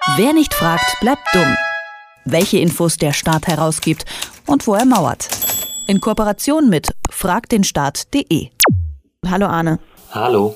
Wer nicht fragt, bleibt dumm. Welche Infos der Staat herausgibt und wo er mauert. In Kooperation mit fragtdenstaat.de. Hallo Arne. Hallo.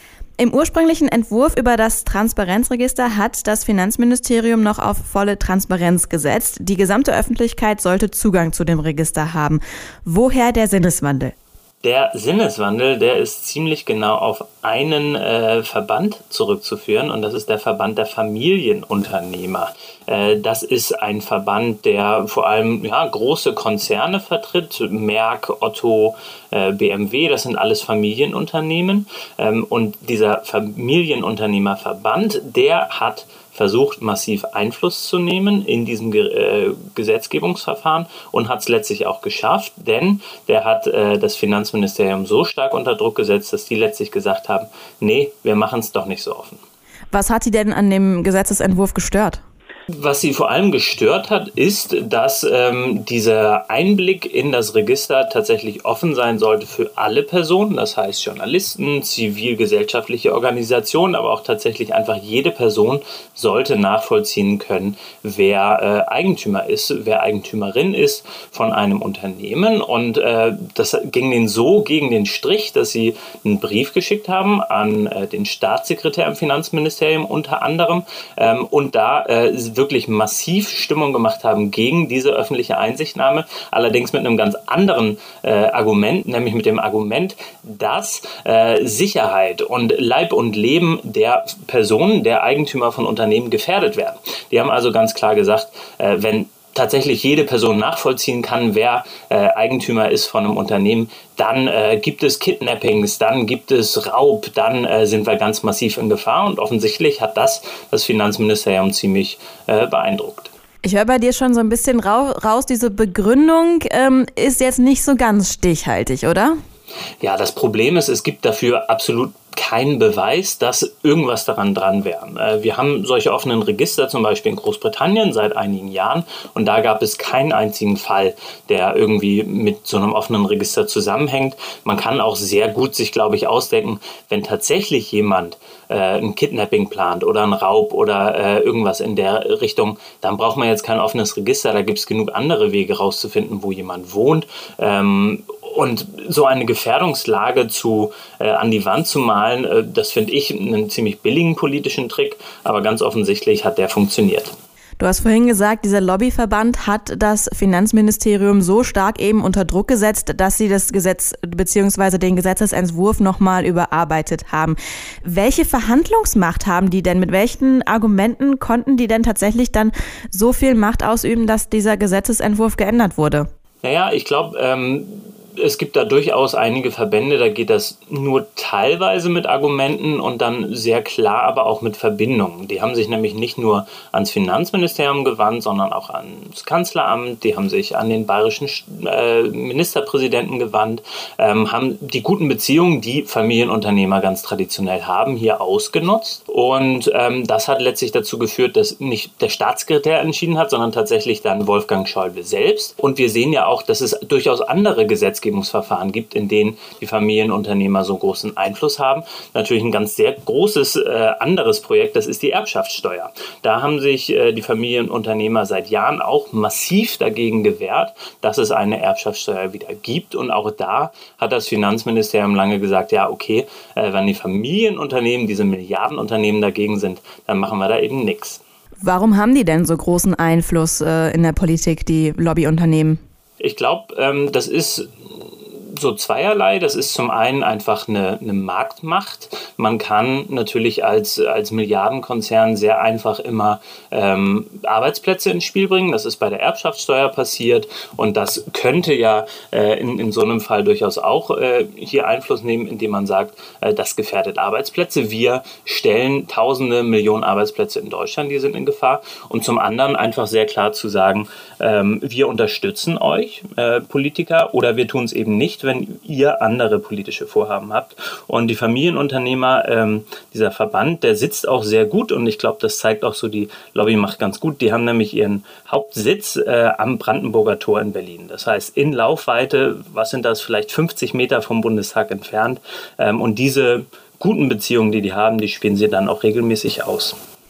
Im ursprünglichen Entwurf über das Transparenzregister hat das Finanzministerium noch auf volle Transparenz gesetzt. Die gesamte Öffentlichkeit sollte Zugang zu dem Register haben. Woher der Sinneswandel? Der Sinneswandel, der ist ziemlich genau auf einen Verband zurückzuführen, und das ist der Verband der Familienunternehmer. Das ist ein Verband, der vor allem große Konzerne vertritt, Merck, Otto, BMW, das sind alles Familienunternehmen. Und dieser Familienunternehmerverband, der hat versucht, massiv Einfluss zu nehmen in diesem Gesetzgebungsverfahren und hat es letztlich auch geschafft, denn der hat das Finanzministerium so stark unter Druck gesetzt, dass die letztlich gesagt haben, nee, wir machen es doch nicht so offen. Was hat Sie denn an dem Gesetzesentwurf gestört? Was sie vor allem gestört hat, ist, dass dieser Einblick in das Register tatsächlich offen sein sollte für alle Personen, das heißt Journalisten, zivilgesellschaftliche Organisationen, aber auch tatsächlich einfach jede Person sollte nachvollziehen können, wer Eigentümer ist, wer Eigentümerin ist von einem Unternehmen. Und das ging denen so gegen den Strich, dass sie einen Brief geschickt haben an den Staatssekretär im Finanzministerium unter anderem und da wirklich massiv Stimmung gemacht haben gegen diese öffentliche Einsichtnahme, allerdings mit einem ganz anderen Argument, nämlich mit dem Argument, dass Sicherheit und Leib und Leben der Personen, der Eigentümer von Unternehmen gefährdet werden. Die haben also ganz klar gesagt, wenn tatsächlich jede Person nachvollziehen kann, wer Eigentümer ist von einem Unternehmen, dann gibt es Kidnappings, dann gibt es Raub, dann sind wir ganz massiv in Gefahr. Und offensichtlich hat das Finanzministerium ziemlich beeindruckt. Ich höre bei dir schon so ein bisschen raus, diese Begründung ist jetzt nicht so ganz stichhaltig, oder? Ja, das Problem ist, es gibt dafür absolut keinen Beweis, dass irgendwas daran dran wäre. Wir haben solche offenen Register zum Beispiel in Großbritannien seit einigen Jahren und da gab es keinen einzigen Fall, der irgendwie mit so einem offenen Register zusammenhängt. Man kann auch sehr gut sich, glaube ich, ausdenken, wenn tatsächlich jemand ein Kidnapping plant oder ein Raub oder irgendwas in der Richtung, dann braucht man jetzt kein offenes Register. Da gibt es genug andere Wege rauszufinden, wo jemand wohnt. Und so eine Gefährdungslage an die Wand zu malen, das finde ich einen ziemlich billigen politischen Trick, aber ganz offensichtlich hat der funktioniert. Du hast vorhin gesagt, dieser Lobbyverband hat das Finanzministerium so stark eben unter Druck gesetzt, dass sie das Gesetz bzw. den Gesetzesentwurf nochmal überarbeitet haben. Welche Verhandlungsmacht haben die denn? Mit welchen Argumenten konnten die denn tatsächlich dann so viel Macht ausüben, dass dieser Gesetzesentwurf geändert wurde? Naja, ich glaube, es gibt da durchaus einige Verbände, da geht das nur teilweise mit Argumenten und dann sehr klar, aber auch mit Verbindungen. Die haben sich nämlich nicht nur ans Finanzministerium gewandt, sondern auch ans Kanzleramt, die haben sich an den bayerischen Ministerpräsidenten gewandt, haben die guten Beziehungen, die Familienunternehmer ganz traditionell haben, hier ausgenutzt. Und das hat letztlich dazu geführt, dass nicht der Staatssekretär entschieden hat, sondern tatsächlich dann Wolfgang Schäuble selbst. Und wir sehen ja auch, dass es durchaus andere Gesetzgebungsverfahren gibt, in denen die Familienunternehmer so großen Einfluss haben. Natürlich ein ganz sehr großes anderes Projekt, das ist die Erbschaftssteuer. Da haben sich die Familienunternehmer seit Jahren auch massiv dagegen gewehrt, dass es eine Erbschaftssteuer wieder gibt. Und auch da hat das Finanzministerium lange gesagt, ja okay, wenn die Familienunternehmen, diese Milliardenunternehmen dagegen sind, dann machen wir da eben nichts. Warum haben die denn so großen Einfluss in der Politik, die Lobbyunternehmen? Ich glaube, das ist so zweierlei. Das ist zum einen einfach eine Marktmacht. Man kann natürlich als Milliardenkonzern sehr einfach immer Arbeitsplätze ins Spiel bringen. Das ist bei der Erbschaftssteuer passiert und das könnte ja in so einem Fall durchaus auch hier Einfluss nehmen, indem man sagt, das gefährdet Arbeitsplätze. Wir stellen Tausende, Millionen Arbeitsplätze in Deutschland, die sind in Gefahr. Und zum anderen einfach sehr klar zu sagen, wir unterstützen euch, Politiker, oder wir tun es eben nicht, wenn ihr andere politische Vorhaben habt. Und die Familienunternehmer, dieser Verband, der sitzt auch sehr gut und ich glaube, das zeigt auch so die Lobbymacht ganz gut. Die haben nämlich ihren Hauptsitz am Brandenburger Tor in Berlin. Das heißt, in Laufweite, was sind das, vielleicht 50 Meter vom Bundestag entfernt. Und diese guten Beziehungen, die haben, die spielen sie dann auch regelmäßig aus.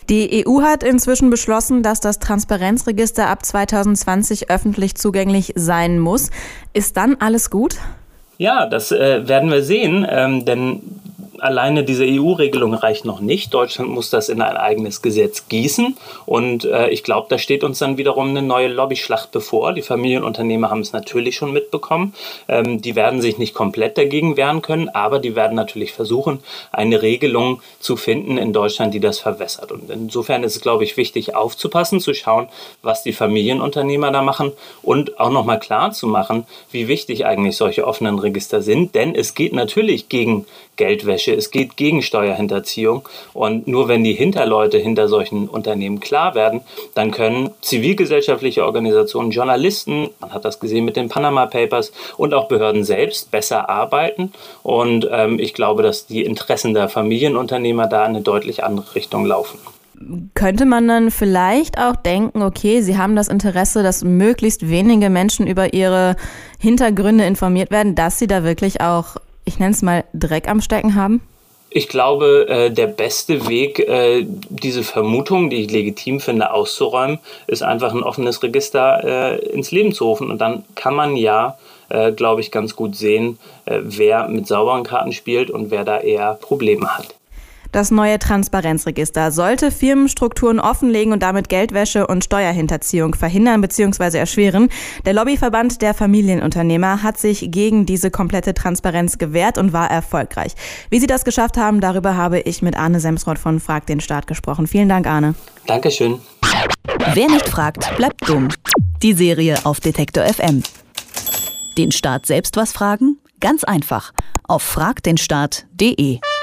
Die EU hat inzwischen beschlossen, dass das Transparenzregister ab 2020 öffentlich zugänglich sein muss. Ist dann alles gut? Ja, das werden wir sehen, denn alleine diese EU-Regelung reicht noch nicht. Deutschland muss das in ein eigenes Gesetz gießen. Und ich glaube, da steht uns dann wiederum eine neue Lobbyschlacht bevor. Die Familienunternehmer haben es natürlich schon mitbekommen. Die werden sich nicht komplett dagegen wehren können, aber die werden natürlich versuchen, eine Regelung zu finden in Deutschland, die das verwässert. Und insofern ist es, glaube ich, wichtig aufzupassen, zu schauen, was die Familienunternehmer da machen und auch nochmal klar zu machen, wie wichtig eigentlich solche offenen Register sind. Denn es geht natürlich gegen Geldwäsche, es geht gegen Steuerhinterziehung und nur wenn die Hinterleute hinter solchen Unternehmen klar werden, dann können zivilgesellschaftliche Organisationen, Journalisten, man hat das gesehen mit den Panama Papers und auch Behörden selbst besser arbeiten und ich glaube, dass die Interessen der Familienunternehmer da in eine deutlich andere Richtung laufen. Könnte man dann vielleicht auch denken, okay, Sie haben das Interesse, dass möglichst wenige Menschen über ihre Hintergründe informiert werden, dass sie da wirklich auch, ich nenne es mal, Dreck am Stecken haben? Ich glaube, der beste Weg, diese Vermutung, die ich legitim finde, auszuräumen, ist einfach ein offenes Register ins Leben zu rufen. Und dann kann man glaube ich, ganz gut sehen, wer mit sauberen Karten spielt und wer da eher Probleme hat. Das neue Transparenzregister sollte Firmenstrukturen offenlegen und damit Geldwäsche und Steuerhinterziehung verhindern bzw. erschweren. Der Lobbyverband der Familienunternehmer hat sich gegen diese komplette Transparenz gewehrt und war erfolgreich. Wie sie das geschafft haben, darüber habe ich mit Arne Semsrott von Frag den Staat gesprochen. Vielen Dank, Arne. Dankeschön. Wer nicht fragt, bleibt dumm. Die Serie auf Detektor FM. Den Staat selbst was fragen? Ganz einfach. Auf fragdenstaat.de.